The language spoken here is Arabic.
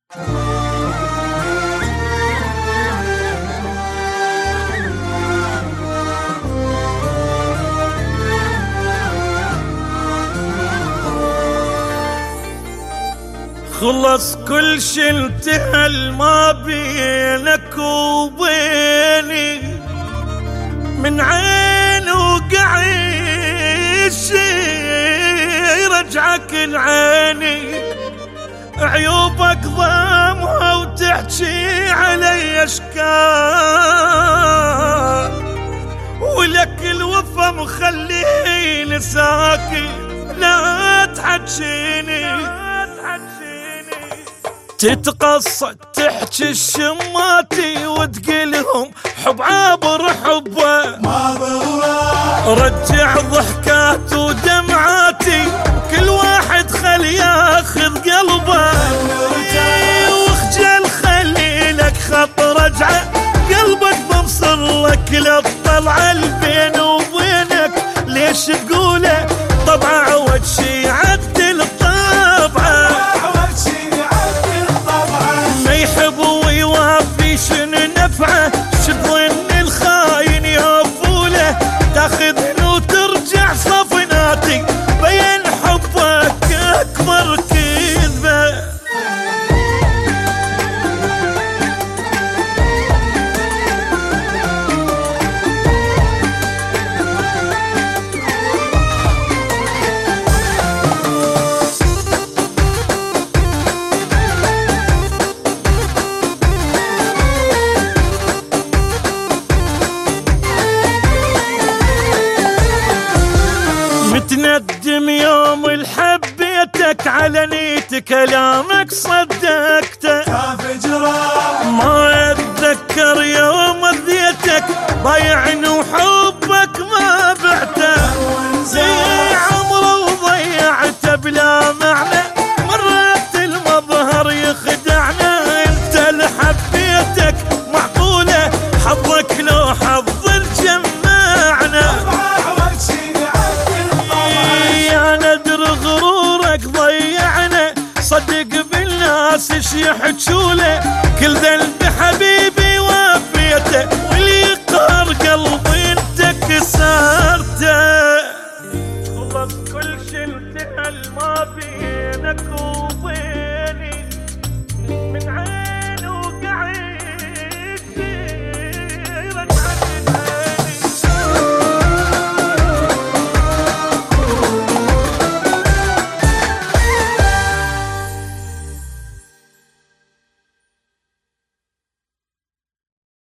خلص كل شي انتهى ما بينك وبيني، من عين وقعيش رجعك العيني، عيوبك ضامها وتحكي علي اشكال، ولك الوفا مخليني ساكي لا تحكيني، تتقصد تحكي الشماتي وتقلهم حب عابر حبه، رجع ضحكات ودمعاتي كل واحد خلي ياخذ قلبه، واخجل خلي لك خط رجعه قلبك ببصر لك للطلعه البين وبينك ليش تقوله طبعه عود شي يعدل طبعه، ما يحب ويوافي شنو نفعه، شظن الخاين يوفوله تاخذ وترجع صفناتي بين حبك اكبر كذبه. متندم يوم الحبيتك على نيت كلامك صدقته، ما اتذكر يوم اذيتك بايعني وحبك ما بعته، زي عمره وضيعته بلا معنى مرات المظهر يخدعنا، انت اللي حبيتك معقوله حظك لو حظ الجمعنا، ضيعنا صدق بالناس ايش يحجوله، كل ذنب حبيبي وافيته واللي يقهر قلبي انت كسرته. خلص كل شي انتهى ما بينك وبيني، من